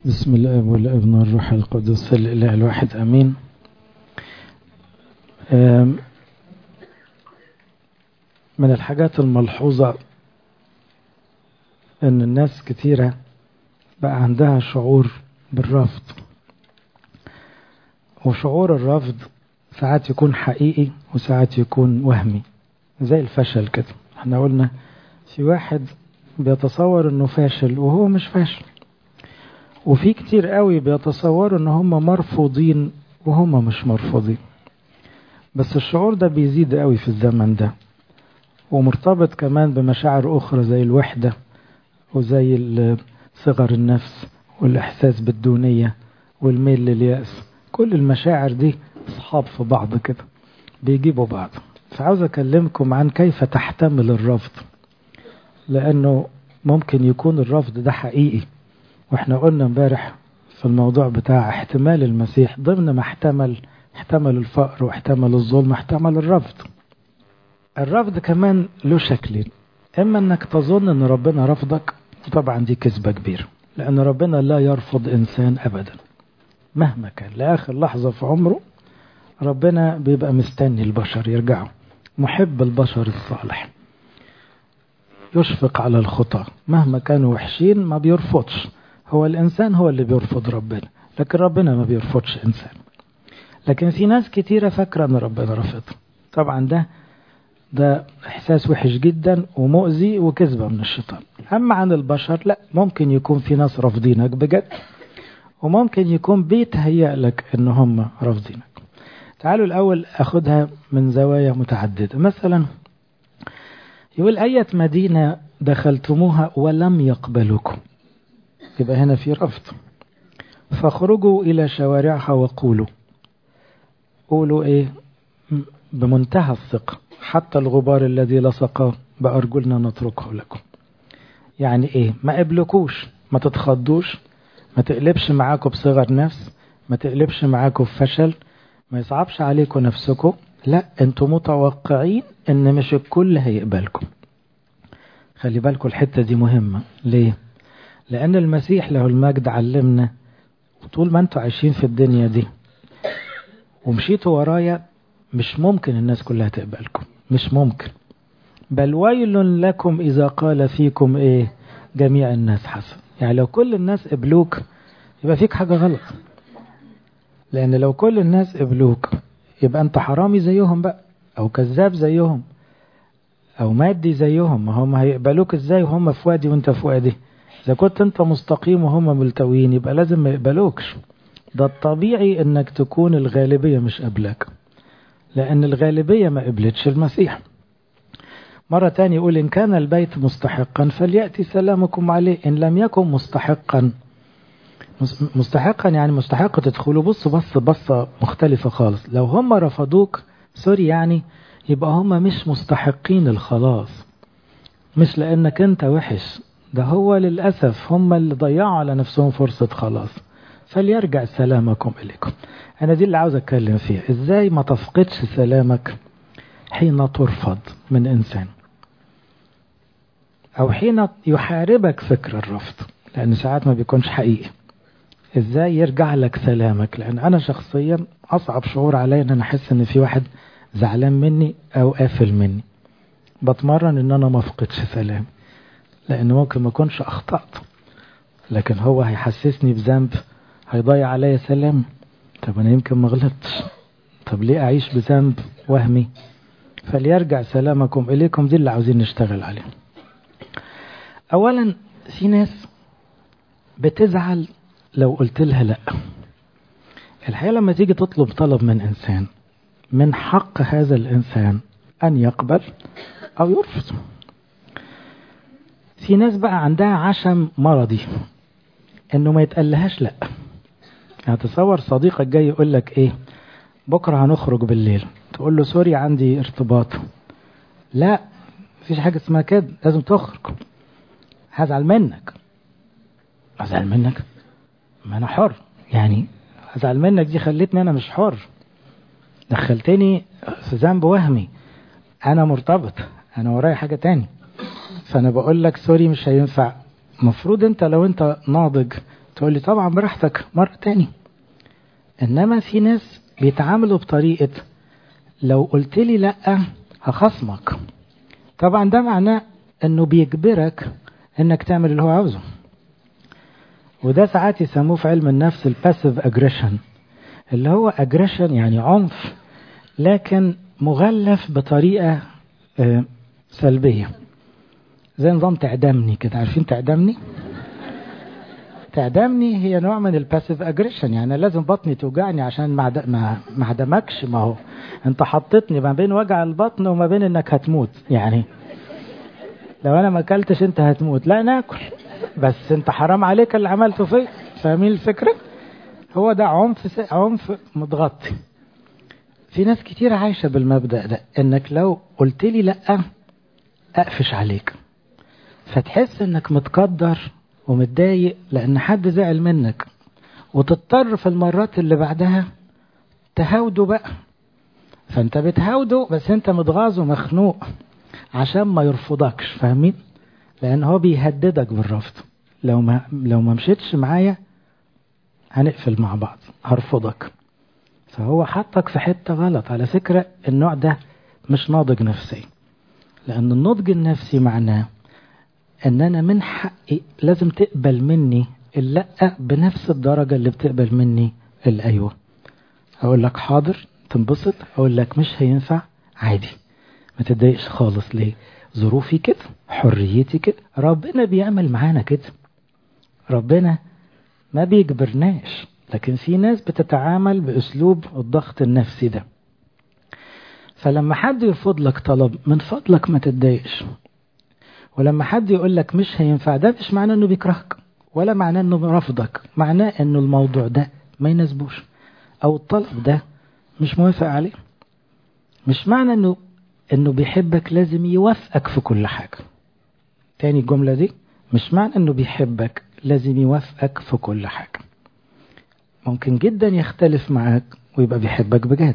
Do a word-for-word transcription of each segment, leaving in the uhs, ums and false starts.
بسم الاب والابن والروح القدس الاله الواحد امين. من الحاجات الملحوظة ان الناس كتيرة بقى عندها شعور بالرفض، وشعور الرفض ساعات يكون حقيقي وساعات يكون وهمي، زي الفشل كده. احنا قلنا في واحد بيتصور انه فاشل وهو مش فاشل، وفي كتير قوي بيتصوروا ان هم مرفوضين وهم مش مرفوضين. بس الشعور ده بيزيد قوي في الزمن ده، ومرتبط كمان بمشاعر اخرى زي الوحدة وزي صغر النفس والاحساس بالدونية والميل لليأس. كل المشاعر دي اصحاب في بعض كده بيجيبوا بعض. فعاوز اكلمكم عن كيف تحتمل الرفض، لانه ممكن يكون الرفض ده حقيقي. واحنا قلنا امبارح في الموضوع بتاع احتمال المسيح، ضمن ما احتمل احتمل الفقر واحتمل الظلم واحتمل الرفض. الرفض كمان له شكلين: اما انك تظن ان ربنا رفضك، طبعا دي كذبة كبيرة، لان ربنا لا يرفض انسان ابدا مهما كان. لاخر لحظة في عمره ربنا بيبقى مستني البشر يرجعوا، محب البشر الصالح، يشفق على الخطأ مهما كانوا وحشين، ما بيرفضش. هو الإنسان هو اللي بيرفض ربنا، لكن ربنا ما بيرفضش إنسان. لكن في ناس كتيرة فاكرة أن ربنا رفض. طبعا ده ده إحساس وحش جدا ومؤذي وكذبة من الشيطان. أما عن البشر لا، ممكن يكون في ناس رافضينك بجد، وممكن يكون بيتهيأ لك أن هم رافضينك. تعالوا الأول أخدها من زوايا متعددة. مثلا يقول: أية مدينة دخلتموها ولم يقبلوكم، يبقى هنا في رفض. فاخرجوا إلى شوارعها وقولوا، قولوا إيه؟ بمنتهى الثقة: حتى الغبار الذي لصق بأرجلنا نتركه لكم. يعني إيه؟ ما قبلكوش، ما تتخضوش، ما تقلبش معاكم بصغر نفس، ما تقلبش معاكم بفشل، ما يصعبش عليكم نفسكم. لا، انتم متوقعين ان مش الكل هيقبلكم. خلي بالكم الحتة دي مهمة. ليه؟ لأن المسيح له المجد علمنا طول ما انتوا عايشين في الدنيا دي ومشيتوا ورايا، مش ممكن الناس كلها تقبلكم، مش ممكن. بل ويل لكم إذا قال فيكم إيه؟ جميع الناس حسن. يعني لو كل الناس قبلوك يبقى فيك حاجة غلط، لأن لو كل الناس قبلوك يبقى أنت حرامي زيهم بقى، أو كذاب زيهم، أو مادي زيهم. ما هم هيقبلوك إزاي وهم في وادي وانت في وادي؟ إذا كنت أنت مستقيم وهم ملتويين يبقى لازم ما يقبلوكش. ده الطبيعي إنك تكون الغالبية مش قبلك، لأن الغالبية ما قبلتش المسيح. مرة تانية يقول: إن كان البيت مستحقا فليأتي سلامكم عليه، إن لم يكن مستحقا. مستحقا يعني مستحق تدخلوا. بص بص بصة مختلفة خالص. لو هم رفضوك سوري يعني، يبقى هم مش مستحقين الخلاص، مش لأنك أنت وحش، ده هو للأسف هم اللي ضيعوا على نفسهم فرصة خلاص. فليرجع سلامكم إليكم. أنا دي اللي عاوز أتكلم فيها: إزاي ما تفقدش سلامك حين ترفض من إنسان، أو حين يحاربك فكر الرفض، لأن ساعات ما بيكونش حقيقي. إزاي يرجع لك سلامك؟ لأن أنا شخصيا أصعب شعور علي أن أنا أحس أن في واحد زعلان مني أو قافل مني. بتمرن أن أنا ما أفقدش سلام، لأن ممكن ما أكونش أخطأت، لكن هو هيحسسني بذنب، هيضيع علي سلام. طب أنا يمكن ما غلطتش، طب ليه أعيش بذنب وهمي؟ فليرجع سلامكم إليكم، دي اللي عاوزين نشتغل عليه. أولا، في ناس بتزعل لو قلت لها لا. الحقيقة لما تيجي تطلب طلب من إنسان، من حق هذا الإنسان أن يقبل أو يرفض. في ناس بقى عندها عشم مرضي إنه ما يتقلهاش لا. يعني تصور صديقك جاي يقول لك إيه؟ بكرة هنخرج بالليل، تقول له سوري عندي ارتباط. لا، مفيش حاجة اسمها كده، لازم تخرج. هزعل منك. هزعل منك؟ ما أنا حر. يعني هزعل منك دي خلتني أنا مش حر، دخلتني في ذنب وهمي. أنا مرتبط، أنا ورايا حاجة تاني، فأنا بقول لك سوري مش هينفع. مفروض أنت لو أنت ناضج تقول لي طبعا براحتك مرة تاني. إنما في ناس بيتعاملوا بطريقة لو قلت لي لأ هخصمك. طبعا ده معناه إنه بيجبرك إنك تعمل اللي هو عاوزه. وده ساعات يسموه في علم النفس الباسيف اجريشن، اللي هو اجريشن يعني عنف لكن مغلف بطريقة سلبية، زي نظام تعدمني كده. عارفين تعدمني؟ تعدمني هي نوع من الباسيف اجريشن، يعني لازم بطني توجعني عشان ما ما اعدمكش. ما هو انت حطيتني ما بين وجع البطن وما بين انك هتموت، يعني لو انا ما اكلتش انت هتموت، لا ناكل بس انت حرام عليك اللي عملته فيه. فاهمين الفكرة؟ هو ده عنف عنف متغطي. في ناس كتير عايشة بالمبدأ ده، انك لو قلت لي لا اقفش عليك، فتحس انك متقدر ومتضايق لان حد زعل منك، وتضطر في المرات اللي بعدها تهاوده بقى. فانت بتهاوده بس انت متغاظ ومخنوق عشان ما يرفضكش. فاهمين؟ لان هو بيهددك بالرفض، لو ما لو ما مشيتش معايا هنقفل مع بعض، هرفضك. فهو حطك في حتة غلط. على فكرة النوع ده مش ناضج نفسي، لأن النضج النفسي معناه أن أنا من حقي لازم تقبل مني اللأ بنفس الدرجة اللي بتقبل مني الأيوة. أقول لك حاضر تنبسط، أقول لك مش هينفع عادي، ما تتضايقش خالص. ليه؟ ظروفي كده، حريتي كده، ربنا بيعمل معانا كده. ربنا ما بيجبرناش، لكن في ناس بتتعامل بأسلوب الضغط النفسي ده. فلما حد يرفض لك طلب من فضلك ما تتضايقش، ولما حد يقول لك مش هينفع، ده مش معناه انه بيكرهك ولا معناه انه رفضك، معناه انه الموضوع ده ما يناسبوش او الطلب ده مش موافق عليه. مش معنى انه انه بيحبك لازم يوافقك في كل حاجة. تاني الجملة دي، مش معنى انه بيحبك لازم يوافقك في كل حاجة. ممكن جدا يختلف معاك ويبقى بيحبك بجد.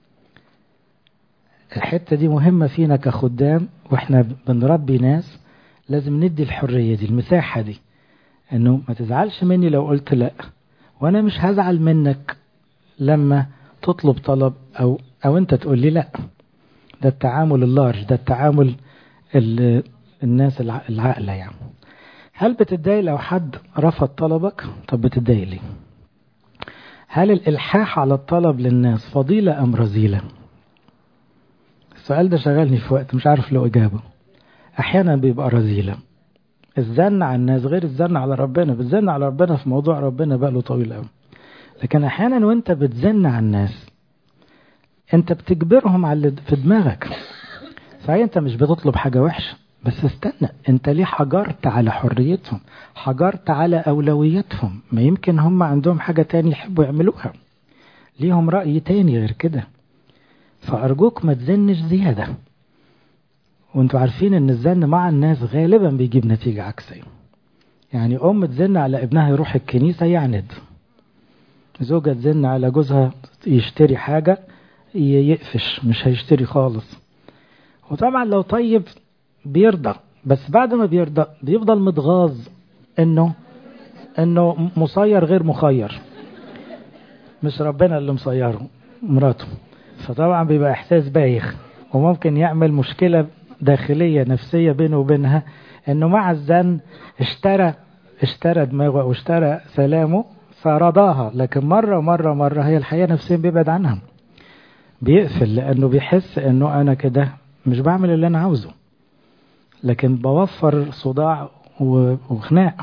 الحتة دي مهمة فينا كخدام، واحنا بنربي ناس لازم ندي الحرية دي، المساحة دي، انه ما تزعلش مني لو قلت لا، وانا مش هزعل منك لما تطلب طلب او او انت تقول لي لا. ده التعامل اللارج، ده التعامل الناس العاقلة. يعني هل بتتضايق لو حد رفض طلبك؟ طب بتتضايق ليه؟ هل الإلحاح على الطلب للناس فضيلة أم رذيلة؟ السؤال ده شغلني في وقت مش عارف له إجابة. أحيانا بيبقى رذيلة، الزن على الناس غير الزن على ربنا. بتزن على ربنا في موضوع ربنا بقى له طويل قوي، لكن أحيانا وانت بتزن على الناس انت بتجبرهم على اللي في دماغك. صحيح انت مش بتطلب حاجة وحشة، بس استنى، انت ليه حجرت على حريتهم، حجرت على أولوياتهم؟ ما يمكن هم عندهم حاجة تاني يحبوا يعملوها، ليهم رأي تاني غير كده. فأرجوك ما تزنش زيادة. وانتوا عارفين ان الزن مع الناس غالبا بيجيب نتيجة عكسية. يعني أم تزن على ابنها يروح الكنيسة يعند، زوجة تزن على جوزها يشتري حاجة يقفش، مش هيشتري خالص. وطبعا لو طيب بيرضى، بس بعد ما بيرضى بيفضل متغاظ انه انه مصير غير مخير، مش ربنا اللي مصيره، مراته. فطبعا بيبقى احساس بايخ، وممكن يعمل مشكلة داخلية نفسية بينه وبينها، انه مع الزن اشترى اشترى دماغه واشترى سلامه فرضاها، لكن مرة ومرة مرة هي الحقيقة نفسيا بيبعد عنها، بيقفل، لانه بيحس انه انا كده مش بعمل اللي انا عاوزه، لكن بوفر صداع وخناق.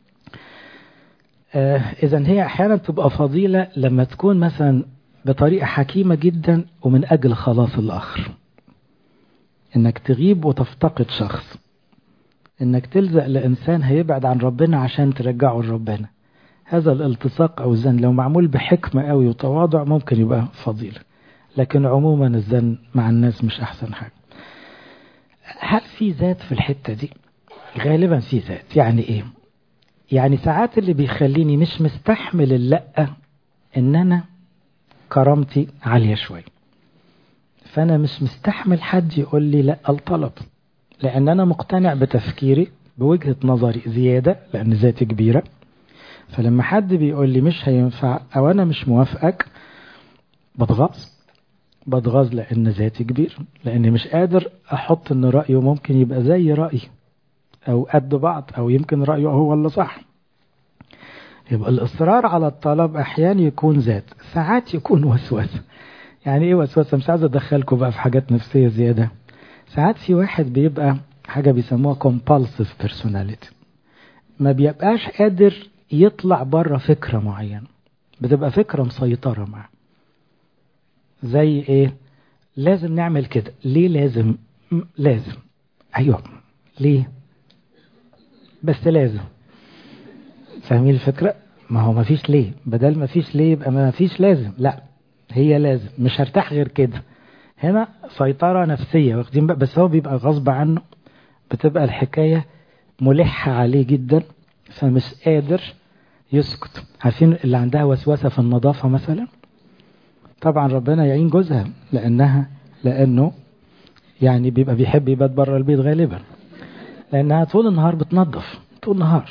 آه اذا هي احيانا تبقى فضيلة لما تكون مثلا بطريقة حكيمة جدا ومن اجل خلاص الاخر، انك تغيب وتفتقد شخص، انك تلزق لانسان هيبعد عن ربنا عشان ترجعه لربنا. هذا الالتصاق او الزن لو معمول بحكمة قوي وتواضع ممكن يبقى فضيلة، لكن عموما الزن مع الناس مش احسن حاجة. هل في ذات في الحتة دي؟ غالبا في ذات. يعني ايه؟ يعني ساعات اللي بيخليني مش مستحمل اللأ ان انا كرامتي عالية شوي، فانا مش مستحمل حد يقول لي لا الطلب، لان انا مقتنع بتفكيري بوجهة نظري زيادة، لان ذاتي كبيرة، فلما حد بيقول لي مش هينفع أو أنا مش موافقك بتغاظ بتغاظ لأن ذاتي كبير، لأني مش قادر أحط إن رأيه ممكن يبقى زي رأيي أو قد بعض، أو يمكن رأيه هو اللي صح. يبقى الإصرار على الطلب أحيانا يكون ذات، ساعات يكون وسوسة. يعني إيه وسوسة؟ مش عايز أدخلكم بقى في حاجات نفسية زيادة. ساعات في واحد بيبقى حاجة بيسموها compulsive personality، ما بيبقاش قادر يطلع بره فكرة معينة، بتبقى فكرة مسيطرة معه. زي إيه؟ لازم نعمل كده. ليه لازم؟ لازم. أيوة ليه؟ بس لازم. فاهمين الفكرة؟ ما هو ما فيش ليه، بدل ما فيش ليه يبقى ما فيش لازم. لا، هي لازم، مش هرتاح غير كده. هنا سيطرة نفسية واخدين بقى، بس هو بيبقى غصب عنه، بتبقى الحكاية ملحة عليه جدا، فمش قادر يسكت. عارفين اللي عندها وسوسة في النظافة مثلا، طبعا ربنا يعين جوزها لأنها لأنه يعني بيبقى بيحب يبات بره البيت غالبا، لأنها طول النهار بتنظف طول النهار.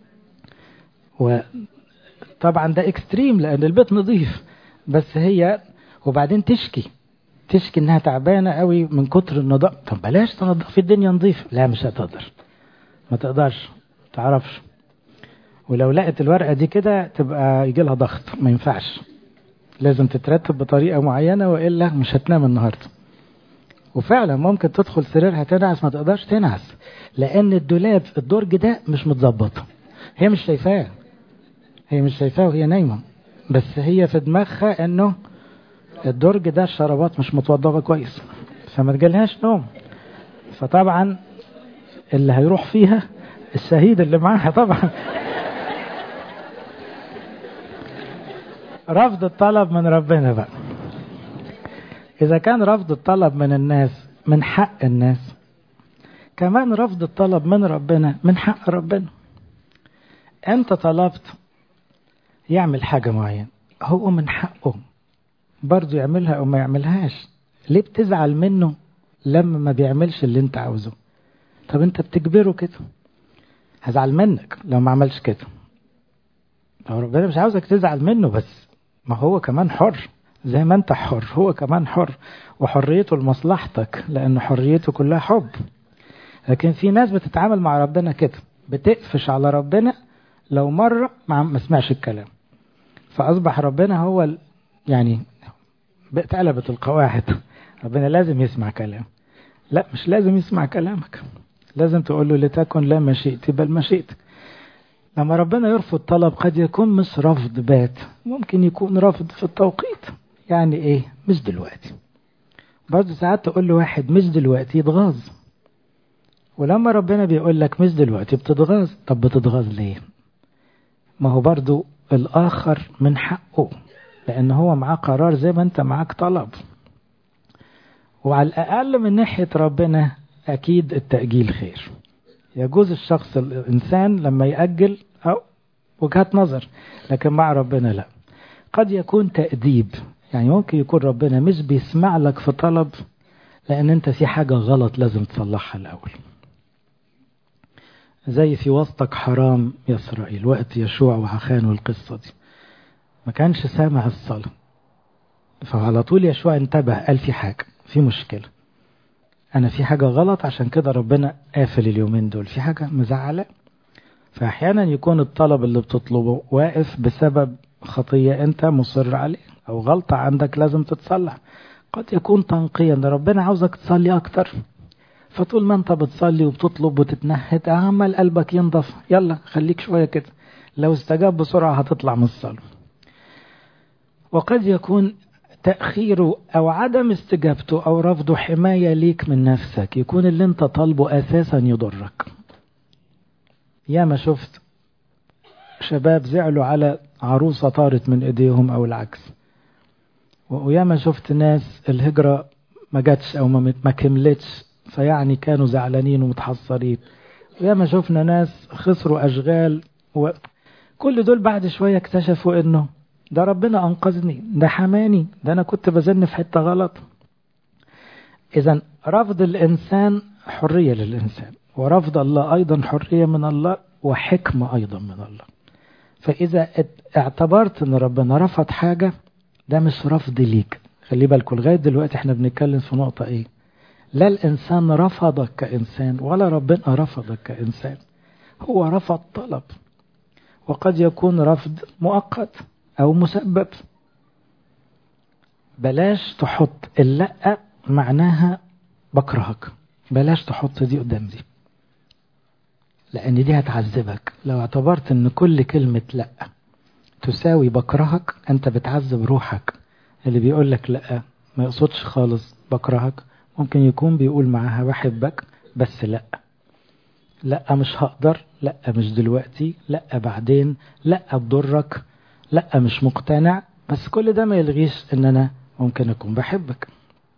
وطبعا ده اكستريم لأن البيت نظيف، بس هي وبعدين تشكي تشكي انها تعبانة قوي من كتر النظافة. طب بلاش تنظف الدنيا نظيف. لا مش هتقدر، ما تقدرش، تعرفش. ولو لقت الورقة دي كده تبقى يجي لها ضغط، ما ينفعش، لازم تترتب بطريقة معينة وإلا مش هتنام النهاردة. وفعلا ممكن تدخل سريرها تنعس، ما تقدرش تنعس لأن الدولاب الدرج ده مش متظبط. هي مش شايفاه هي مش شايفاه وهي نايمة، بس هي في دماغها انه الدرج ده الشرابات مش متوضبة كويس، فما تجيلهاش نوم. فطبعا اللي هيروح فيها الشهيد اللي معاها طبعا. رفض الطلب من ربنا بقى. إذا كان رفض الطلب من الناس من حق الناس، كمان رفض الطلب من ربنا من حق ربنا. أنت طلبت يعمل حاجة معينة، هو من حقه برضو يعملها أو ما يعملهاش. ليه بتزعل منه لما ما بيعملش اللي انت عاوزه؟ طب انت بتجبره كده، هزعل منك لو ما عملش كده. طب ربنا مش عاوزك تزعل منه، بس ما هو كمان حر زي ما انت حر، هو كمان حر، وحريته لمصلحتك لأن حريته كلها حب. لكن في ناس بتتعامل مع ربنا كده، بتقفش على ربنا لو مرة ما سمعش الكلام، فأصبح ربنا هو يعني اتقلبت القواعد. ربنا لازم يسمع كلام. لا، مش لازم يسمع كلامك، لازم تقول له لتكن لا مشيئتي بل مشيئتك. لما ربنا يرفض طلب قد يكون مش رفض بات، ممكن يكون رفض في التوقيت. يعني ايه؟ مش دلوقتي. برضه ساعات تقول له واحد مش دلوقتي يتغاظ، ولما ربنا بيقول لك مش دلوقتي بتتغاظ. طب بتتغاظ ليه؟ ما هو برضه الآخر من حقه، لأن هو معاه قرار زي ما انت معاك طلب. وعلى الأقل من ناحية ربنا أكيد التأجيل خير. يجوز الشخص الإنسان لما يأجل أو وجهة نظر، لكن مع ربنا لا. قد يكون تأديب، يعني ممكن يكون ربنا مش بيسمع لك في طلب لأن أنت في حاجة غلط لازم تصلحها الأول. زي في وسطك حرام يا إسرائيل، وقت يشوع وحخان والقصة دي ما كانش سامع الصلاة، فعلى طول يشوع انتبه، قال في حاجة، في مشكلة، أنا في حاجة غلط، عشان كده ربنا قافل اليومين دول، في حاجة مزعلة. فأحيانا يكون الطلب اللي بتطلبه واقف بسبب خطية أنت مصر عليه أو غلطة عندك لازم تتصلح. قد يكون تنقيا، ده ربنا عاوزك تصلي أكتر، فطول ما أنت بتصلي وبتطلب وتتنهد عمل قلبك ينضف، يلا خليك شوية كده، لو استجاب بسرعة هتطلع من الصلاة. وقد يكون تأخيره أو عدم استجابته أو رفضه حماية ليك من نفسك، يكون اللي انت طالبه أساسا يضرك. يا ما شفت شباب زعلوا على عروسة طارت من ايديهم أو العكس، ويا ما شفت ناس الهجرة ما جاتش أو ما كملتش فيعني كانوا زعلانين ومتحصرين، ويا ما شفنا ناس خسروا أشغال، وكل دول بعد شوية اكتشفوا إنه ده ربنا أنقذني، ده حماني، ده أنا كنت بزن في حتة غلط. إذن رفض الإنسان حرية للإنسان، ورفض الله أيضا حرية من الله وحكمة أيضا من الله. فإذا اعتبرت ان ربنا رفض حاجة ده مش رفض ليك. خلي بالكم لغاية دلوقتي احنا بنتكلم في نقطة ايه؟ لا الإنسان رفضك كإنسان ولا ربنا رفضك كإنسان، هو رفض طلب، وقد يكون رفض مؤقت أو مسبب. بلاش تحط اللأ معناها بكرهك، بلاش تحط دي قدام دي، لأن دي هتعذبك. لو اعتبرت ان كل كلمة لأ تساوي بكرهك أنت بتعذب روحك. اللي بيقول لك لأ ما يقصدش خالص بكرهك، ممكن يكون بيقول معاها بحبك بس لأ، لأ مش هقدر، لأ مش دلوقتي، لأ بعدين، لأ تضرك، لأ مش مقتنع. بس كل ده ما يلغيش ان انا ممكن اكون بحبك.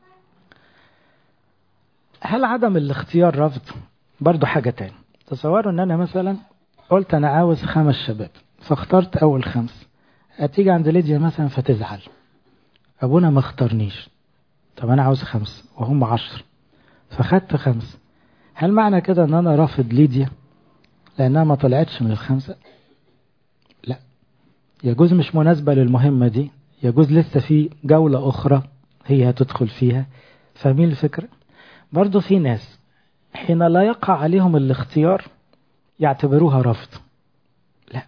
هل عدم الاختيار رفض؟ برضو حاجة تاني. تصوروا ان انا مثلا قلت انا عاوز خمس شباب فاخترت اول خمس، هتيجي عند ليديا مثلا فتزعل، ابونا ما اختارنيش. طب انا عاوز خمس وهم عشر فخدت خمس، هل معنى كده ان انا رافض ليديا لانها ما طلعتش من الخمسة؟ لا، يجوز مش مناسبة للمهمة دي، يجوز لسه في جولة اخرى هي هتدخل فيها. فاهمين الفكرة؟ برضو في ناس حين لا يقع عليهم الاختيار يعتبروها رفض. لا،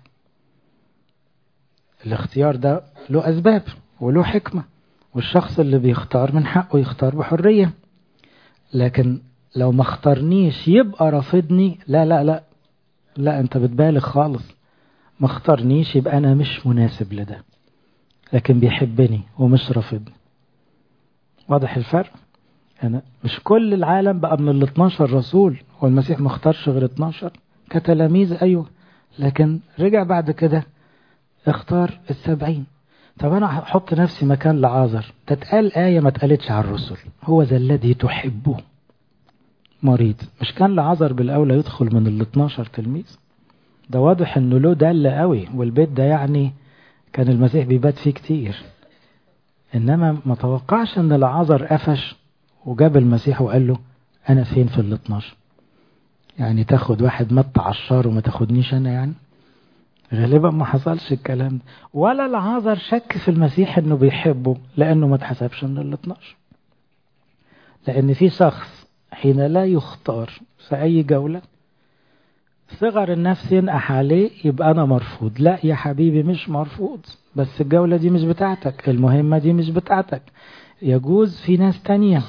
الاختيار ده له أسباب وله حكمة، والشخص اللي بيختار من حقه يختار بحرية. لكن لو ما اختارنيش يبقى رافضني، لا لا لا لا، انت بتبالغ خالص. ما اختارنيش يبقى انا مش مناسب لده، لكن بيحبني ومش رافضني. واضح الفرق؟ أنا مش كل العالم بقى من ال اتناشر رسول، والمسيح ما اختارش غير اتناشر كتلاميذ، أيوه، لكن رجع بعد كده اختار السبعين. طب أنا هحط نفسي مكان لعازر، تتقال آية ما تقالتش على الرسل، هو ذا الذي تحبه مريض. مش كان لعازر بالأولى يدخل من ال اتناشر تلميذ؟ ده واضح انه له دل قوي، والبيت ده يعني كان المسيح بيبات فيه كتير. انما ما توقعش ان لعازر قفش وجاب المسيح وقال له انا فين في ال اتناشر؟ يعني تاخد واحد مت عشار وما تاخدنيش انا؟ يعني غالبا ما حصلش الكلام ده. ولا لعازر شك في المسيح انه بيحبه لانه ما اتحسبش من ال اتناشر. لان في شخص حين لا يختار في اي جولة صغر النفس ينقح عليه يبقى انا مرفوض. لا يا حبيبي مش مرفوض، بس الجولة دي مش بتاعتك، المهمة دي مش بتاعتك، يجوز في ناس تانية.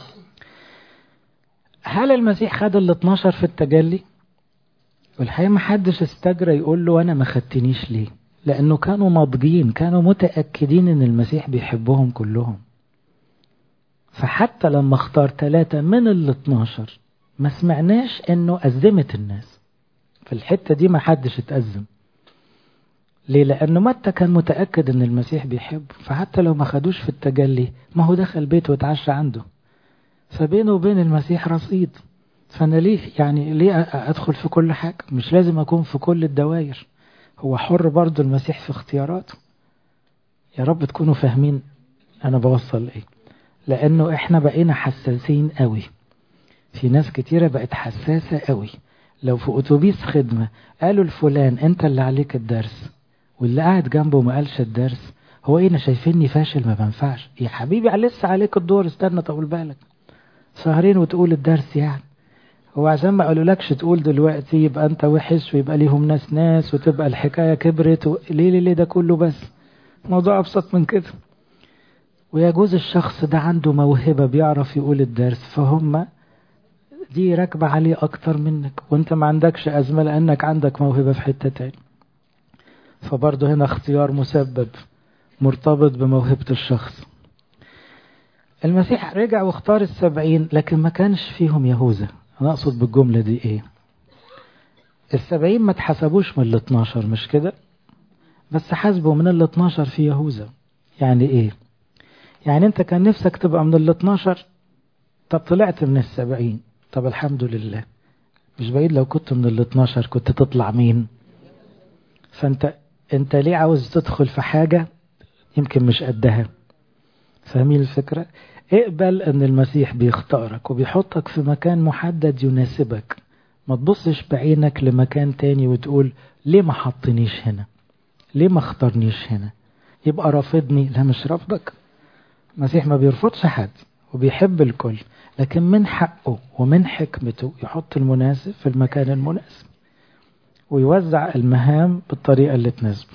هل المسيح خد ال اتناشر في التجلي؟ والحقيقة ما حدش استجرى يقول له أنا ما خدتنيش ليه، لأنه كانوا ناضجين، كانوا متأكدين أن المسيح بيحبهم كلهم. فحتى لما اختار ثلاثة من ال اتناشر ما سمعناش أنه أزمت الناس في الحتة دي، ما حدش اتأزم. ليه؟ لأنه متى كان متأكد أن المسيح بيحب، فحتى لو ما خدوش في التجلي ما هو دخل بيته واتعشى عنده، فبينه وبين المسيح رصيد. فأنا ليه يعني ليه أدخل في كل حاجة؟ مش لازم أكون في كل الدوائر، هو حر برضو المسيح في اختياراته. يا رب تكونوا فاهمين أنا بوصل إيه. لأنه إحنا بقينا حساسين قوي، في ناس كتيرة بقت حساسة قوي. لو في أتوبيس خدمة قالوا الفلان أنت اللي عليك الدرس واللي قاعد جنبه ما قالش الدرس، هو إيه؟ أنا شايفيني فاشل ما بنفعش؟ يا حبيبي لسه عليك الدور، استنى طول بالك سهرين وتقول الدرس. يعني هو عشان ما قالولكش تقول دلوقتي يبقى انت وحش ويبقى ليهم ناس ناس وتبقى الحكاية كبرت و... ليه ليه ليه ده كله؟ بس موضوع أبسط من كده. ويجوز الشخص ده عنده موهبة بيعرف يقول الدرس، فهم دي راكبة عليه أكتر منك، وانت ما عندكش أزمة لأنك عندك موهبة في حتة تاني. فبرضه هنا اختيار مسبب مرتبط بموهبة الشخص. المسيح رجع واختار السبعين، لكن ما كانش فيهم يهوذا. أنا أقصد بالجملة دي إيه؟ السبعين ما تحسبوش من الاتناشر مش كده؟ بس حسبوا من الاتناشر في يهوذا. يعني إيه؟ يعني أنت كان نفسك تبقى من الاتناشر، طب طلعت من السبعين، طب الحمد لله. مش بعيد لو كنت من الاتناشر كنت تطلع مين؟ فأنت أنت ليه عاوز تدخل في حاجة يمكن مش قدها؟ فاهمين الفكرة؟ اقبل أن المسيح بيختارك وبيحطك في مكان محدد يناسبك. ما تبصش بعينك لمكان تاني وتقول ليه ما حطنيش هنا. ليه ما اختارنيش هنا؟ يبقى رافضني. لا، مش رافضك. المسيح ما بيرفضش حد وبيحب الكل، لكن من حقه ومن حكمته يحط المناسب في المكان المناسب ويوزع المهام بالطريقة اللي تناسبه.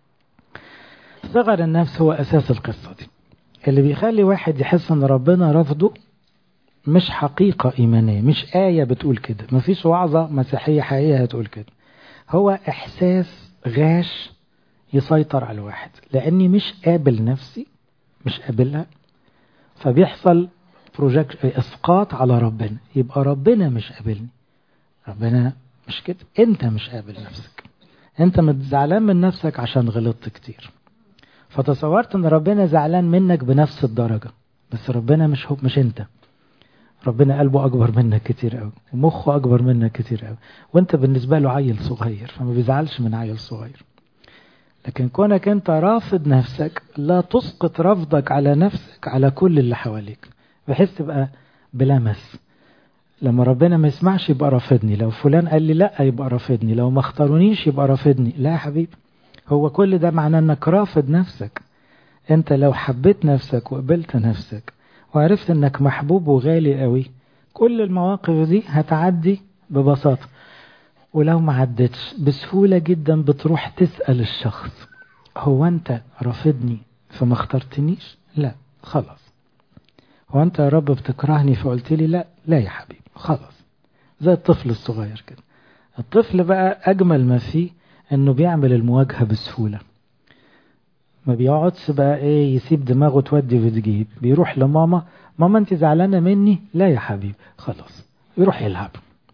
صغر النفس هو أساس القصة دي، اللي بيخلي واحد يحس ان ربنا رفضه مش حقيقة إيمانية، مش آية بتقول كده، مفيش وعظة مسيحية حقيقية هتقول كده. هو إحساس غاش يسيطر على الواحد، لأني مش قابل نفسي، مش قابلها، فبيحصل بروجكت إسقاط على ربنا. يبقى ربنا مش قابلني، ربنا مش كده، أنت مش قابل نفسك، أنت متزعلان من نفسك عشان غلطت كتير، فتصورت ان ربنا زعلان منك بنفس الدرجة، بس ربنا مش هو، مش انت. ربنا قلبه اكبر منك كتير قوي، ومخه اكبر منك كتير قوي، وانت بالنسبة له عيل صغير، فما بيزعلش من عيل صغير. لكن كونك انت رافض نفسك، لا تسقط رفضك على نفسك على كل اللي حواليك، بحيث تبقى بلمس. لما ربنا ما يسمعش يبقى رافضني، لو فلان قال لي لا يبقى رافضني، لو ما اختارونيش يبقى رافضني. لا يا حبيبي، هو كل ده معناه انك رافض نفسك. انت لو حبيت نفسك وقبلت نفسك وعرفت انك محبوب وغالي قوي، كل المواقف دي هتعدي ببساطة. ولو ما عدتش بسهولة جدا بتروح تسأل الشخص، هو انت رافضني فما اخترتنيش؟ لا، خلاص. هو انت يا رب بتكرهني فقلت لي لا؟ لا يا حبيبي، خلاص. زي الطفل الصغير كده. الطفل بقى اجمل ما فيه انه بيعمل المواجهة بسهولة، ما بيقعدش بقى ايه يسيب دماغه تودي وتجيب، بيروح لماما، ماما انت زعلانة مني؟ لا يا حبيبي، خلاص، يروح يلعب.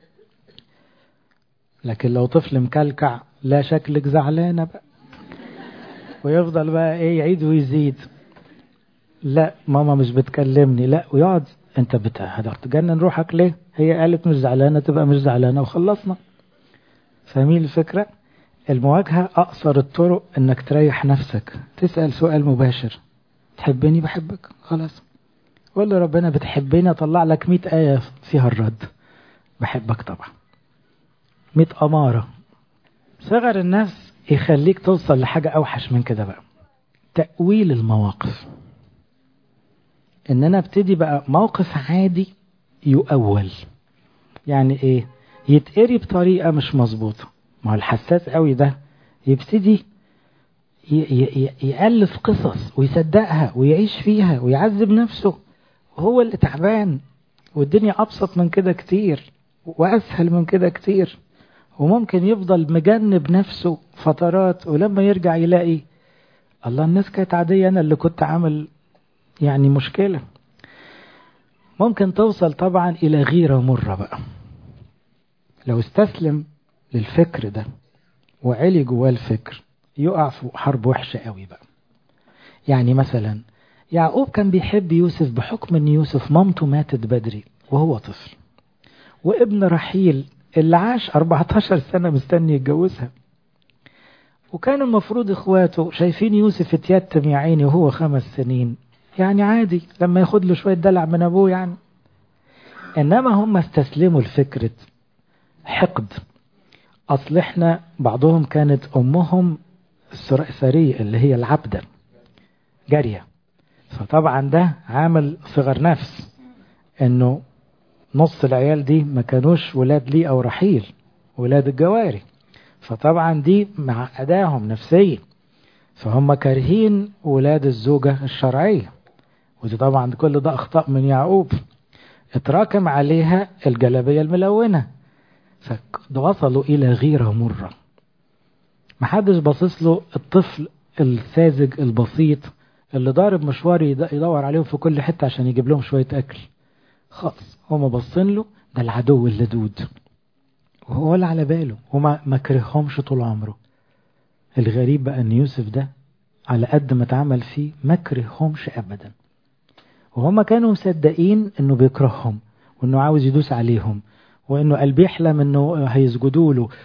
لكن لو طفل مكلكع، لا شكلك زعلانة بقى، ويفضل بقى ايه يعيد ويزيد، لا ماما مش بتكلمني، لا، ويقعد. انت هتجنن روحك ليه؟ هي قالت مش زعلانة تبقى مش زعلانة وخلصنا. فاهمين الفكرة؟ المواجهة أقصر الطرق انك تريح نفسك، تسأل سؤال مباشر، تحبني؟ بحبك، خلاص. قول له ربنا بتحبني، اطلع لك مئة آية فيها الرد. بحبك طبعا، مئة أمارة. صغر النفس يخليك توصل لحاجة أوحش من كده بقى، تأويل المواقف. إن أنا ابتدي بقى موقف عادي يؤول. يعني إيه؟ يتقري بطريقة مش مظبوطة. ما هو الحساس قوي ده يبتدي يألف قصص ويصدقها ويعيش فيها ويعذب نفسه، وهو اللي تعبان. والدنيا أبسط من كده كتير وأسهل من كده كتير، وممكن يفضل مجنب نفسه فترات، ولما يرجع يلاقي الله الناس كانت عادية، أنا اللي كنت عامل يعني مشكلة. ممكن توصل طبعا إلى غيرة مرة بقى لو استسلم للفكر ده وعلي جواه الفكر، يقع في حرب وحشة قوي بقى. يعني مثلا يعقوب كان بيحب يوسف بحكم ان يوسف مامته ماتت بدري وهو طفل، وابن رحيل اللي عاش أربعتاشر سنة مستني يتجوزها، وكان المفروض اخواته شايفين يوسف اتيتم يا عيني وهو خمس سنين، يعني عادي لما ياخد له شوية دلع من ابوه يعني. انما هم استسلموا لفكرة حقد. اصل احنا بعضهم كانت امهم السرية اللي هي العبدة جارية، فطبعا ده عامل صغر نفس، انه نص العيال دي ما كانوش ولاد لي او رحيل، ولاد الجواري، فطبعا دي معقداهم نفسيا، فهم كارهين ولاد الزوجة الشرعية. ودي طبعا كل ده اخطاء من يعقوب، اتراكم عليها الجلابية الملونة، فوصلوا الى غيرة مرة. محدش باصص له الطفل الساذج البسيط اللي ضارب مشوار يدور عليهم في كل حتة عشان يجيب لهم شوية اكل، خالص هم باصين له ده العدو اللدود، وهو ولا على باله، وما ما كرههمش طول عمره. الغريب بقى ان يوسف ده على قد ما اتعمل فيه ما كرههمش ابدا، وهم كانوا مصدقين انه بيكرههم وانه عاوز يدوس عليهم وانه قلبه يحلم انه هيسجدوا له،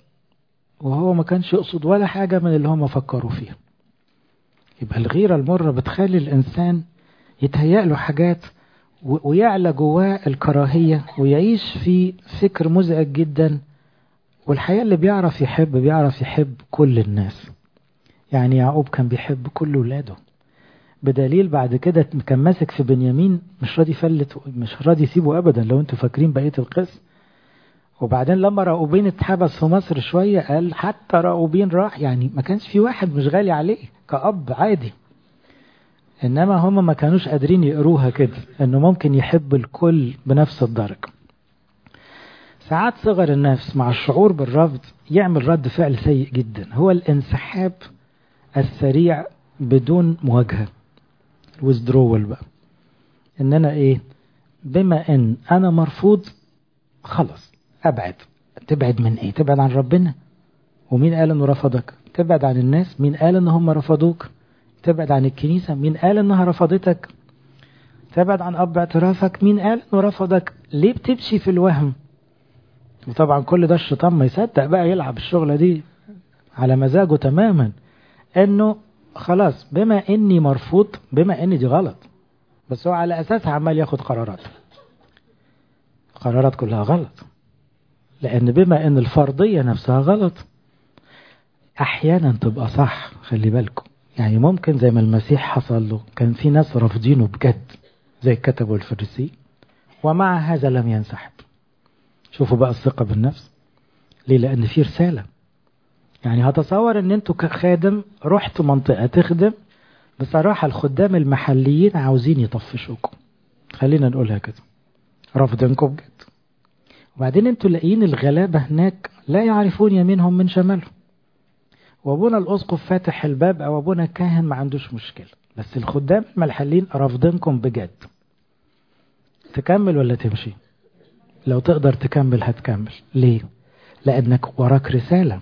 وهو ما كانش يقصد ولا حاجة من اللي هم فكروا فيها. يبقى الغيرة المرة بتخلي الانسان يتهيأ له حاجات ويعلى جواه الكراهية ويعيش في فكر مزعج جدا. والحقيقة اللي بيعرف يحب بيعرف يحب كل الناس، يعني يعقوب كان بيحب كل ولاده، بدليل بعد كده كان ماسك في بنيامين مش راضي يفلت، مش راضي يسيبه ابدا لو انتوا فاكرين بقية القصة. وبعدين لما راؤوبين اتحبس في مصر شوية قال حتى راؤوبين راح، يعني ما كانش في واحد مش غالي عليه كأب عادي. انما هم ما كانوش قادرين يقروها كده انه ممكن يحب الكل بنفس الدرجة. ساعات صغر النفس مع الشعور بالرفض يعمل رد فعل سيء جدا، هو الانسحاب السريع بدون مواجهة، withdrawal بقى. ان انا ايه، بما ان انا مرفوض خلاص ابعد. تبعد من ايه؟ تبعد عن ربنا، ومين قال انه رفضك؟ تبعد عن الناس، مين قال ان هم رفضوك؟ تبعد عن الكنيسة، مين قال انها رفضتك؟ تبعد عن اب اعترافك، مين قال انه رفضك؟ ليه بتمشي في الوهم؟ وطبعا كل ده الشيطان ما يصدق بقى يلعب الشغلة دي على مزاجه تماما، انه خلاص بما اني مرفوض، بما اني دي غلط، بس هو على اساسها عمال ياخد قرارات قرارات كلها غلط، لان بما ان الفرضية نفسها غلط. احيانا تبقى صح، خلي بالكم، يعني ممكن زي ما المسيح حصل له كان في ناس رافضينه بجد زي الكتب والفريسي، ومع هذا لم ينسحب. شوفوا بقى الثقة بالنفس ليه؟ لان في رسالة. يعني هتصور ان انتوا كخادم رحتوا منطقة تخدم، بصراحة الخدام المحليين عاوزين يطفشوكم، خلينا نقولها كده، رافضينكم بجد. وبعدين انتوا لاقيين الغلابة هناك لا يعرفون يمينهم من شمالهم، وابونا الاسقف فاتح الباب او ابونا الكاهن ما عندوش مشكلة، بس الخدام المحليين رافضينكم بجد. تكمل ولا تمشي؟ لو تقدر تكمل هتكمل. ليه؟ لانك وراك رسالة.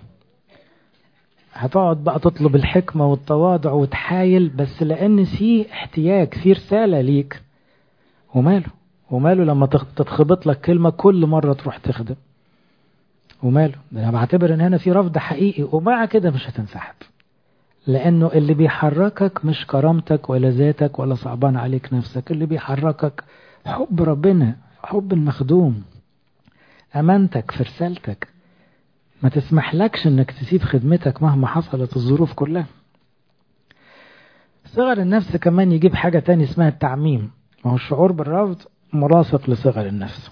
هتقعد بقى تطلب الحكمة والتواضع وتحايل، بس لان في احتياج، في رسالة ليك. وماله وماله لما تتخبط لك كلمة كل مرة تروح تخدم؟ وماله؟ انا بعتبر ان هنا في رفض حقيقي، ومع كده مش هتنسحب، لانه اللي بيحركك مش كرامتك ولا ذاتك ولا صعبان عليك نفسك، اللي بيحركك حب ربنا، حب المخدوم، امانتك في رسالتك. ما تسمح لكش انك تسيب خدمتك مهما حصلت الظروف كلها. صغر النفس كمان يجيب حاجة تاني اسمها التعميم. ما هو الشعور بالرفض ملاصق لصغر النفس.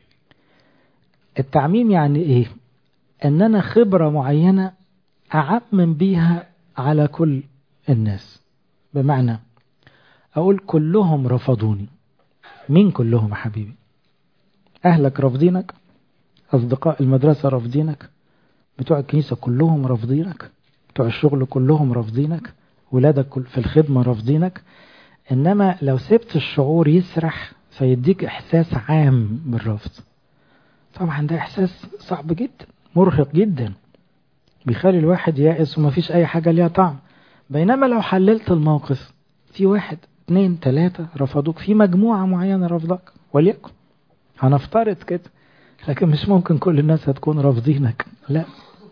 التعميم يعني ايه؟ ان انا خبرة معينة اعمم بيها على كل الناس. بمعنى اقول كلهم رفضوني. مين كلهم يا حبيبي؟ اهلك رافضينك؟ اصدقاء المدرسة رافضينك؟ بتوع الكنيسة كلهم رافضينك؟ بتوع الشغل كلهم رافضينك؟ ولادك في الخدمة رافضينك؟ انما لو سبت الشعور يسرح فيديك احساس عام بالرفض، طبعا ده احساس صعب جدا، مرهق جدا، بيخلي الواحد يائس ومفيش اي حاجة ليها طعم. بينما لو حللت الموقف، في واحد اتنين تلاتة رفضوك، في مجموعة معينة رفضك، وليكن هنفترض كده، لكن مش ممكن كل الناس هتكون رافضينك. لا،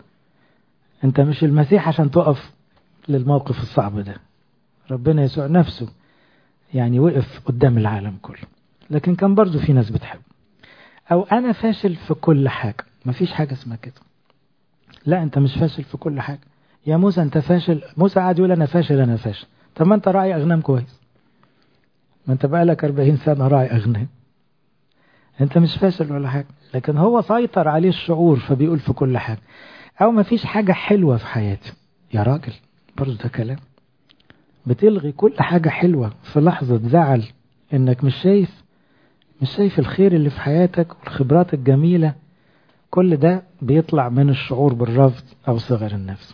انت مش المسيح عشان تقف للموقف الصعب ده. ربنا يسوع نفسه يعني وقف قدام العالم كله، لكن كان برضو في ناس بتحب. او انا فاشل في كل حاجة، مفيش حاجة اسمها كده. لا، انت مش فاشل في كل حاجة. يا موسى انت فاشل، موسى قاعد يقول انا فاشل انا فاشل. طب ما انت راعي اغنام كويس، ما انت بقالك أربعين سنة راعي اغنام، انت مش فاشل ولا حاجة. لكن هو سيطر عليه الشعور فبيقول في كل حاجة. او مفيش حاجة حلوة في حياتي، يا راجل برضو ده كلام. بتلغي كل حاجة حلوة في لحظة زعل، انك مش شايف مش شايف الخير اللي في حياتك والخبرات الجميلة. كل ده بيطلع من الشعور بالرفض او صغر النفس.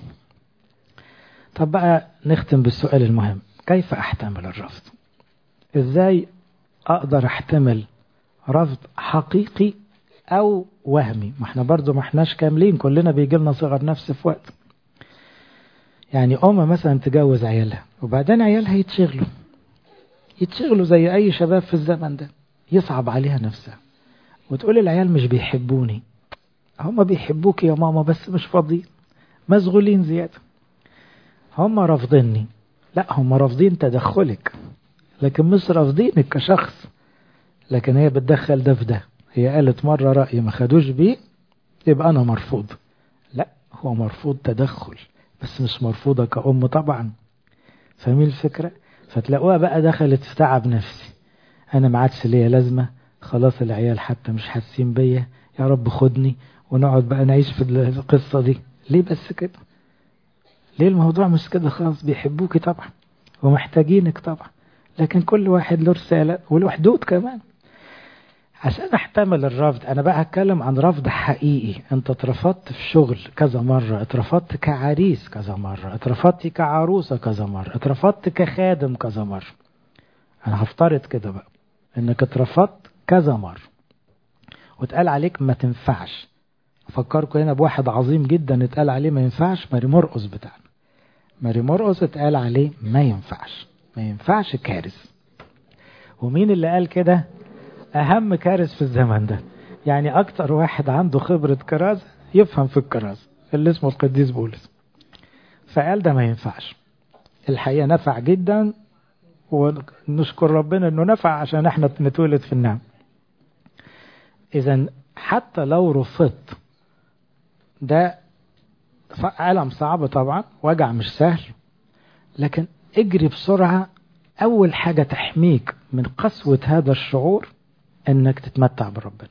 طب بقى نختم بالسؤال المهم، كيف احتمل الرفض؟ ازاي اقدر احتمل رفض حقيقي او وهمي؟ ما احنا برضو ما احناش كاملين، كلنا بيجي لنا صغر نفس في وقت. يعني ام مثلا تجوز عيالها وبعدين عيالها يتشغلوا يتشغلوا زي اي شباب في الزمن ده، يصعب عليها نفسها وتقول العيال مش بيحبوني. هم بيحبوك يا ماما بس مش فاضيين، مشغولين زيادة. هم رافضيني، لا هم رافضين تدخلك، لكن مش رافضينك كشخص. لكن هي بتدخل ده في ده. هي قالت مرة رأي ما خدوش بيه يبقى أنا مرفوض. لا، هو مرفوض تدخل، بس مش مرفوضة كأم طبعا. فاهمين الفكرة؟ فتلاقوها بقى دخلت في تعب نفسي، أنا ما عادش ليا لازمة، خلاص العيال حتى مش حاسين بيا، يا رب خدني ونقعد بقى نعيش في القصة دي. ليه بس كده؟ ليه الموضوع مش كده خالص؟ بيحبوك طبعا ومحتاجينك طبعا، لكن كل واحد له رسالة وله حدود كمان. عشان احتمل الرفض، انا بقى هتكلم عن رفض حقيقي. انت اترفضت في شغل كذا مرة، اترفضت كعريس كذا مرة، اترفضت كعروسة كذا مرة، اترفضت كخادم كذا مرة. انا هفترض كده بقى انك اترفضت كذا مرة واتقال عليك ما تنفعش. افكركم هنا بواحد عظيم جدا اتقال عليه ما ينفعش، ماري مرقس بتاعنا. ماري مرقس اتقال عليه ما ينفعش، ما ينفعش كارث. ومين اللي قال كده؟ أهم كارث في الزمن ده، يعني أكتر واحد عنده خبرة كرازة يفهم في الكرازة، اللي اسمه القديس بولس. فقال ده ما ينفعش. الحقيقة نفع جدا، ونشكر ربنا أنه نفع عشان احنا نتولد في النعم. إذن حتى لو رفضت، ده ألم صعب طبعا، وجع مش سهل، لكن اجري بسرعة. أول حاجة تحميك من قسوة هذا الشعور انك تتمتع بربنا.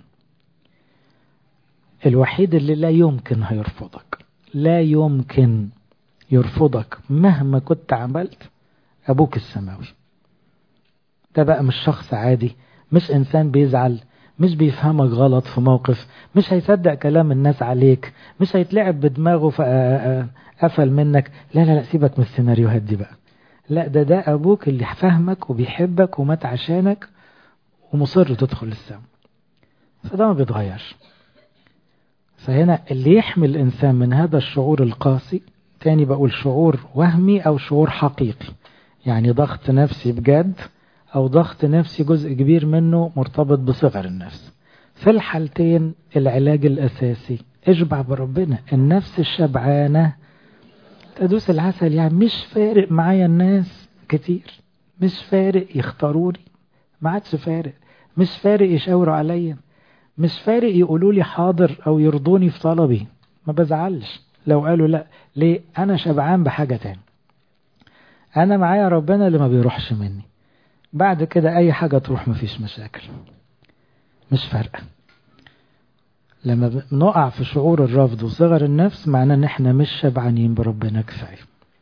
الوحيد اللي لا يمكن هيرفضك، لا يمكن يرفضك مهما كنت عملت، ابوك السماوي. ده بقى مش شخص عادي، مش انسان بيزعل، مش بيفهمك غلط في موقف، مش هيصدق كلام الناس عليك، مش هيتلعب بدماغه فقفل منك. لا لا لا، سيبك من السيناريوهات دي بقى. لا، ده ده ابوك اللي فهمك وبيحبك ومات عشانك ومصر تدخل السماء. فده ما بيتغيرش. فهنا اللي يحمي الإنسان من هذا الشعور القاسي، تاني بقول شعور وهمي أو شعور حقيقي، يعني ضغط نفسي بجد أو ضغط نفسي جزء كبير منه مرتبط بصغر النفس. في الحالتين العلاج الأساسي اشبع بربنا. النفس الشبعانة تدوس العسل، يعني مش فارق معايا الناس كتير، مش فارق يختاروني، ما عادش فارق، مش فارق يشاوروا عليا، مش فارق يقولوا لي حاضر أو يرضوني في طلبي، ما بزعلش لو قالوا لا. ليه؟ أنا شبعان بحاجة تاني، أنا معايا ربنا اللي ما بيروحش مني. بعد كده أي حاجة تروح مفيش مشاكل، مش فارقة. لما بنقع في شعور الرفض وصغر النفس، معناه ان احنا مش شبعانين بربنا كفاية.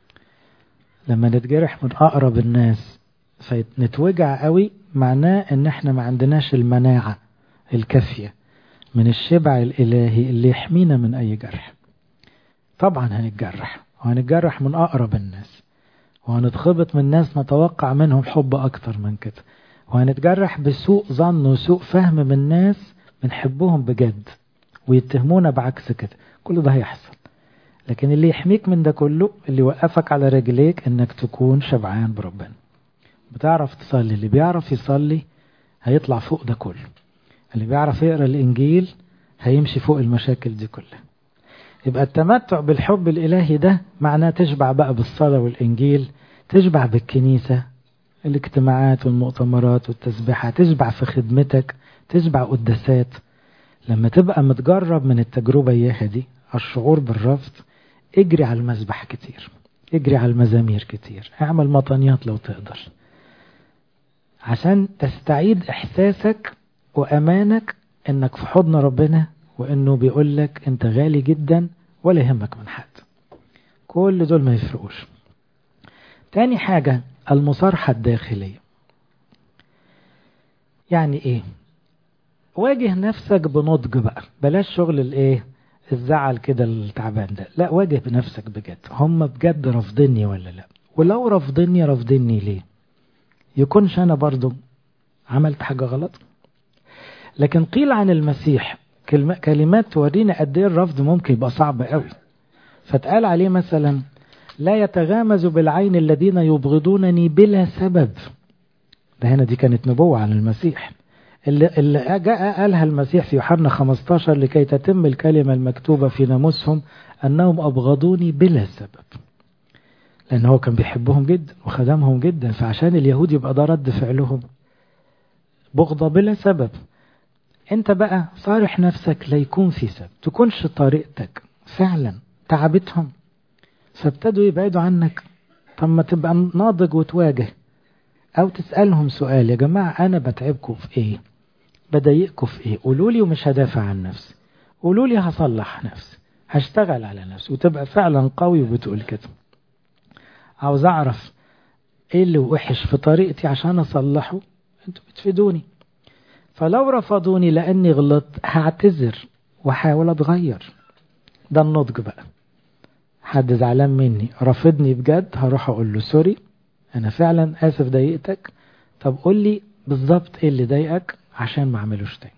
لما نتجرح من أقرب الناس فنتوجع قوي، معناه ان احنا ما عندناش المناعة الكافية من الشبع الإلهي اللي يحمينا من أي جرح. طبعا هنتجرح، وهنتجرح من أقرب الناس، وهنتخبط من ناس نتوقع منهم حب أكتر من كده، وهنتجرح بسوء ظن وسوء فهم من ناس بنحبهم بجد ويتهمونا بعكس كده. كل ده هيحصل، لكن اللي يحميك من ده كله، اللي يوقفك على رجليك، انك تكون شبعان بربنا، بتعرف تصلي. اللي بيعرف يصلي هيطلع فوق ده كله، اللي بيعرف يقرأ الإنجيل هيمشي فوق المشاكل دي كلها. يبقى التمتع بالحب الإلهي ده معناه تشبع بقى بالصلاة والإنجيل، تشبع بالكنيسة، الاجتماعات والمؤتمرات والتسبيحة، تشبع في خدمتك، تشبع قداسات. لما تبقى متجرب من التجربة إياها دي، الشعور بالرفض، اجري على المسبح كتير، اجري على المزامير كتير، اعمل مطانيات لو تقدر، عشان تستعيد إحساسك وأمانك انك في حضن ربنا، وانه بيقولك انت غالي جدا ولا يهمك من حد. كل دول ما يفرقوش. تاني حاجة المصارحة الداخلية. يعني ايه؟ واجه نفسك بنضج بقى، بلاش شغل الايه الزعل كده التعبان ده، لا، واجه بنفسك بجد. هم بجد رافضيني ولا لا؟ ولو رافضيني رافضيني ليه؟ يكونش انا برضو عملت حاجة غلط؟ لكن قيل عن المسيح كلمات تورينا قد ايه الرفض ممكن يبقى صعب قوي. فتقال عليه مثلا لا يتغامز بالعين الذين يبغضونني بلا سبب. ده هنا دي كانت نبوة عن المسيح، اللي, اللي جاء قالها المسيح في يوحنا خمستاشر لكي تتم الكلمة المكتوبة في ناموسهم أنهم أبغضوني بلا سبب. لأن هو كان بيحبهم جدا وخدمهم جدا، فعشان اليهود يبقى ده رد فعلهم بغضة بلا سبب. انت بقى صارح نفسك لا يكون في سبب، تكونش طريقتك فعلا تعبتهم، فابتدوا يبعدوا عنك. طب ما تبقى ناضج وتواجه، أو تسألهم سؤال: يا جماعة أنا بتعبكم في إيه؟ بضايقكم في إيه؟ قولوا لي ومش هدافع عن نفسي، قولوا لي هصلح نفسي، هشتغل على نفسي. وتبقى فعلا قوي وبتقول كده. عاوز أعرف إيه اللي وحش في طريقتي عشان أصلحه، أنتوا بتفيدوني. فلو رفضوني لأني غلطت هعتذر وحاول أتغير. ده النضج بقى. حد زعلان مني رفضني بجد، هروح أقول له: سوري، أنا فعلا آسف ضايقتك، طب قول لي بالظبط إيه اللي ضايقك عشان ما أعملوش تاني.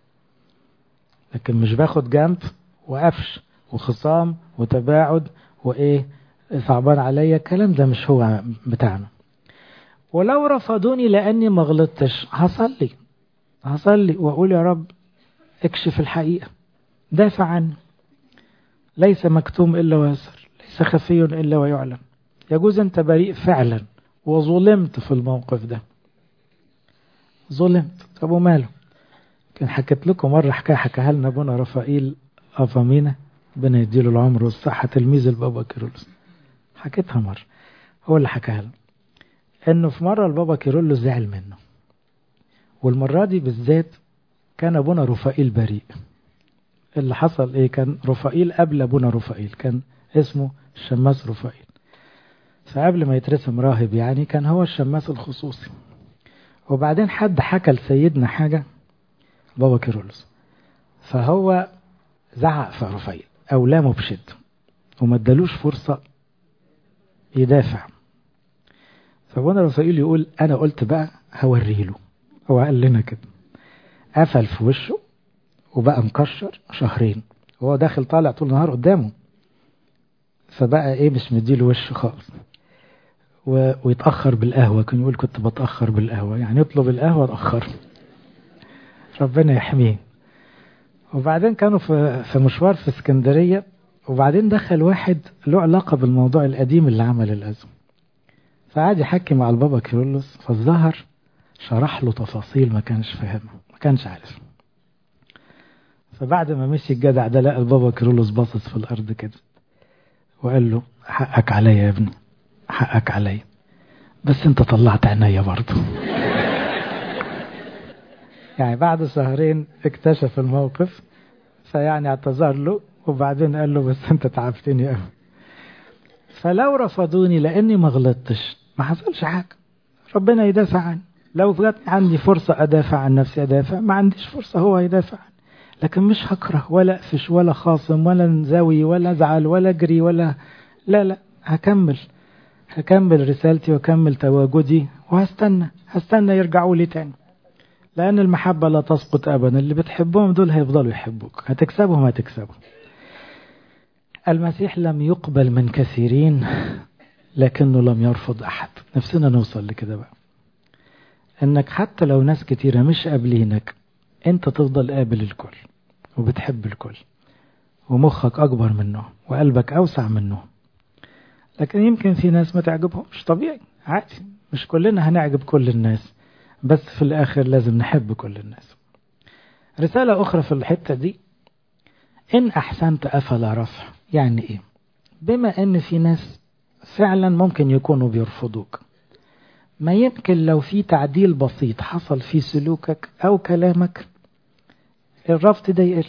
لكن مش باخد جنب وقفش وخصام وتباعد وإيه صعبان عليا، الكلام ده مش هو بتاعنا. ولو رفضوني لأني ما غلطتش، هصلي هصلي وأقول: يا رب اكشف الحقيقة، دافع عني. ليس مكتوم إلا ويسر، ليس خفي إلا ويعلم. يجوز أنت بريء فعلا وظلمت في الموقف ده، ظلمت، طب وماله. كان حكيت لكم مرة حكاية حكاها لنا ابونا رفائيل أفامينا، ربنا يديله العمر والصحة، تلميذ البابا كيرلس. حكيتها مرة، هو اللي حكاها لنا، انه في مرة البابا كيرلس زعل منه، والمرة دي بالذات كان ابونا رفائيل بريء. اللي حصل ايه؟ كان رفائيل قبل ابونا رفائيل، كان اسمه الشماس رفائيل. فقبل ما يترسم راهب يعني كان هو الشماس الخصوصي. وبعدين حد حكى لسيدنا حاجة بابا كيرلس، فهو زعق في رفائيل او لامه بشدة وما ادالوش فرصة يدافع. فابونا رفائيل يقول: انا قلت بقى هوريله. هو قال لنا كده، قفل في وشه وبقى مكشر شهرين، وهو داخل طالع طول النهار قدامه. فبقى ايه مش مديله وشه خالص، و... ويتأخر بالقهوة. كان يقول: كنت بتأخر بالقهوة، يعني يطلب القهوة اتأخر. ربنا يحميه. وبعدين كانوا في في مشوار في اسكندرية، وبعدين دخل واحد له علاقة بالموضوع القديم اللي عمل الأزمة، فقعد يحكي مع البابا كيرلس. فالظهر شرح له تفاصيل ما كانش فاهمها، ما كانش عارف. فبعد ما مشي الجدع ده لقى البابا كيرلس باصص في الأرض كده وقال له: حقك عليا يا ابني، حقك عليا، بس انت طلعت عينيا برضه. يعني بعد شهرين اكتشف الموقف، فيعني اعتذر له، وبعدين قال له: بس انت تعبتني قوي. فلو رفضوني لاني ما غلطتش، ما حصلش حاجة، ربنا يدافع عني. لو جات عندي فرصة ادافع عن نفسي ادافع، ما عنديش فرصة هو يدافع عني. لكن مش هكره ولا اقفش ولا خاصم ولا نزوي ولا ازعل ولا اجري ولا لا لا هكمل هكمل رسالتي وكمل تواجدي، وهستنى هستنى يرجعوا لي تاني. لأن المحبة لا تسقط أبدا. اللي بتحبهم دول هيفضلوا يحبوك، هتكسبهم هتكسبهم. المسيح لم يقبل من كثيرين لكنه لم يرفض أحد. نفسنا نوصل لكده بقى، إنك حتى لو ناس كتيرة مش قابلينك، أنت تفضل قابل الكل وبتحب الكل، ومخك أكبر منه وقلبك أوسع منه. لكن يمكن في ناس ما تعجبهمش، طبيعي عادي، مش كلنا هنعجب كل الناس، بس في الآخر لازم نحب كل الناس. رسالة أخرى في الحتة دي: إن أحسنت أفلا رفع. يعني إيه؟ بما أن في ناس فعلا ممكن يكونوا بيرفضوك، ما يمكن لو في تعديل بسيط حصل في سلوكك أو كلامك الرفض ده يقل.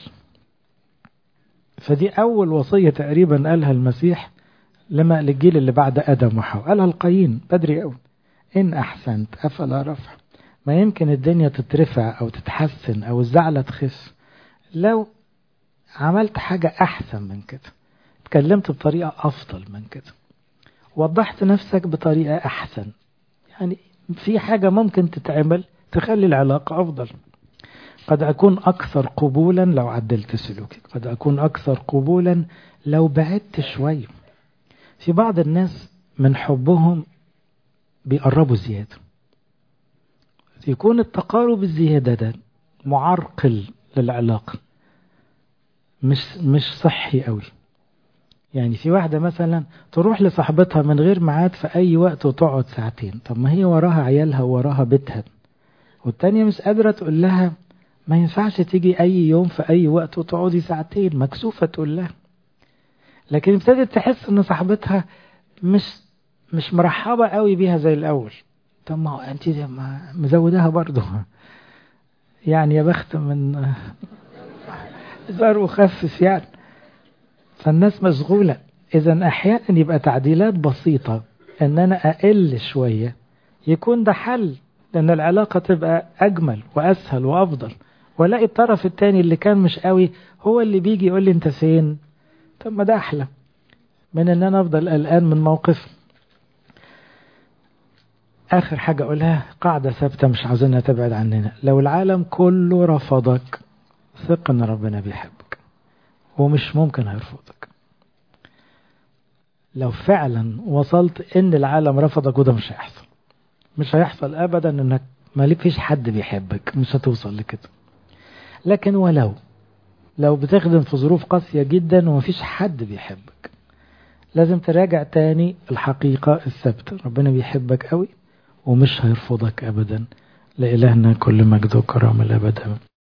فدي أول وصية تقريبا قالها المسيح لما للجيل اللي بعد آدم وحواء، قالها القايين بدري قوي: إن أحسنت أفلا رفع. ما يمكن الدنيا تترفع أو تتحسن أو الزعلة تخف لو عملت حاجة أحسن من كده، اتكلمت بطريقة أفضل من كده، وضحت نفسك بطريقة أحسن. يعني في حاجة ممكن تتعمل تخلي العلاقة أفضل. قد أكون أكثر قبولا لو عدلت سلوكي، قد أكون أكثر قبولا لو بعدت شوية. في بعض الناس من حبهم بيقربوا زيادة، يكون التقارب الزيادة ده معرقل للعلاقة، مش مش صحي قوي. يعني في واحدة مثلا تروح لصاحبتها من غير ميعاد في أي وقت وتقعد ساعتين، طب ما هي وراها عيالها وراها بيتها. والتانية مش قادرة تقول لها ما ينفعش تيجي أي يوم في أي وقت وتقعدي ساعتين، مكسوفة تقول لها. لكن ابتدت تحس ان صاحبتها مش مش مرحبة قوي بيها زي الاول. طب ما هو انت مزودها برضه يعني، يا بخت من زار وخفف يعني. فالناس مشغولة. اذا احيانا يبقى تعديلات بسيطة، ان انا اقل شوية يكون ده حل، لان العلاقة تبقى اجمل واسهل وافضل، ولاقي الطرف التاني اللي كان مش قوي هو اللي بيجي يقول لي انت فين. طب ما ده احلى من ان انا افضل قلقان من موقف. اخر حاجة اقولها قاعدة ثابتة مش عاوزينها تبعد عننا. لو العالم كله رفضك، ثق ان ربنا بيحبك ومش ممكن هيرفضك. لو فعلا وصلت ان العالم رفضك، وده مش هيحصل، مش هيحصل ابدا، انك ما فيش حد بيحبك، مش هتوصل لكده. لكن ولو لو بتخدم في ظروف قاسية جدا ومفيش حد بيحبك، لازم تراجع تاني الحقيقة الثابتة، ربنا بيحبك قوي ومش هيرفضك ابدا. لإلهنا كل مجد وكرامة الأبد.